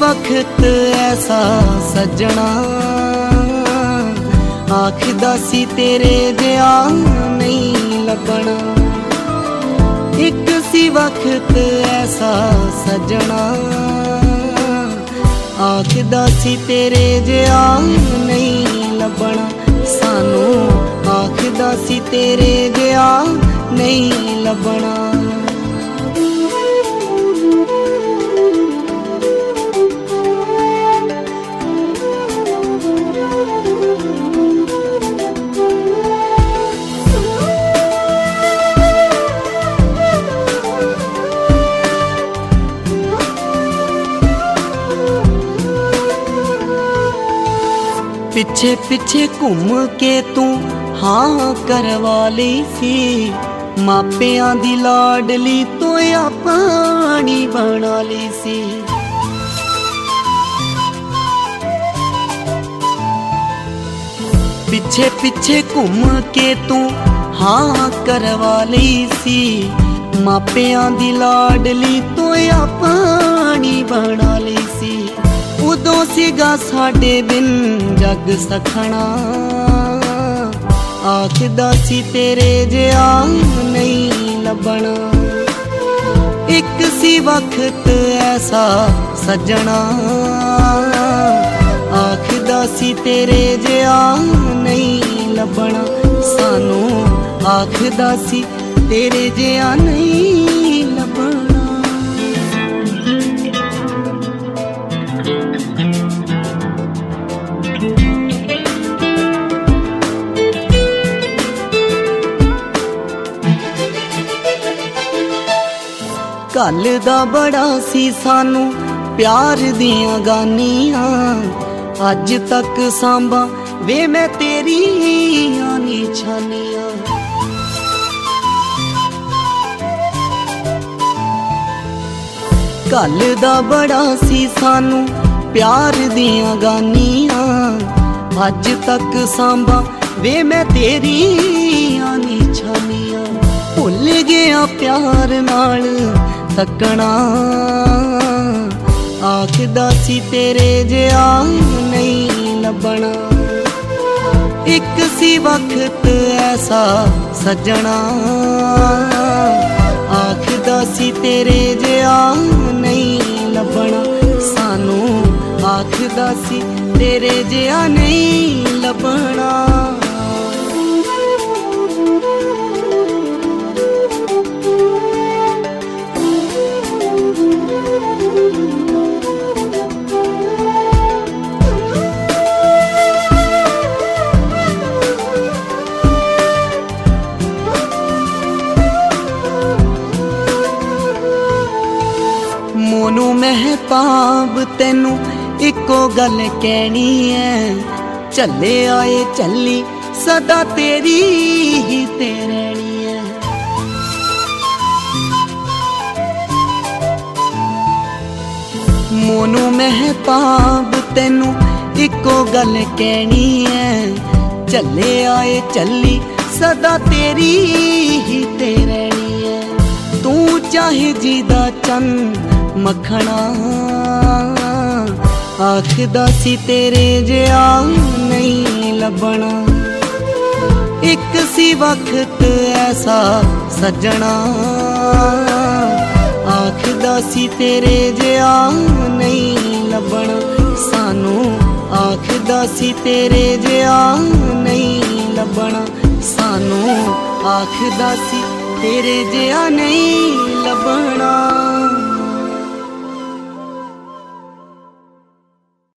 वक्त ऐसा सजना आखदा सी तेरे जिहा नहीं लभना। एक सी वक्त ऐसा सजना आखदा सी तेरे जिहा नहीं लभना। सानू आखदा सी तेरे जिहा नहीं लभना। पिछे पिछे घूम के तू हाँ करवा ली सी। मापियां दी लाडली तो पानी बना ली सी। पिछे पिछे घूम के तू हाँ करवा ली सी। मापियां दी लाडली तो पानी बना ली सी। उदों सीगा साडे बिन जग सखना आखदा सी तेरे जिहा नहीं लभना। एक सी वक्त ऐसा सजना आखदा सी तेरे जिहा नहीं लभना। सानू आखदा सी तेरे जिहा नहीं लभना। कल दा बड़ा सी सानू प्यार दियां गानियां। अज तक सांभा वे मैं तेरी निशानियां। कल दा बड़ा सी सानू प्यार दियां गानियां। अज तक सांभा वे मैं तेरी निशानियां। भुल गया प्यार नाल तकना आखदा सी तेरे जिहा नहीं लभना। एक सी वक्त ऐसा सजना आखदा सी तेरे जिहा नहीं लभना। सानू आखदा सी तेरे जिहा नहीं लभना। मोनू महताब तेनू इको गल कहनी है। चले आए चली सदा तेरी ही ते रहनी है। मोनू महताब तेनू इको गल कहनी है। चले आए चली सदा तेरी ही ते रहनी है। तू चाहे जीदा चंद मखना आखदा सी तेरे जिहा नहीं लभना। एक सी वक्त ऐसा सजना आखदा सी तेरे जिहा नहीं लभना। सानू आखदा सी तेरे जिहा नहीं लभना। सानू आखदा सी तेरे जिहा नहीं लभना।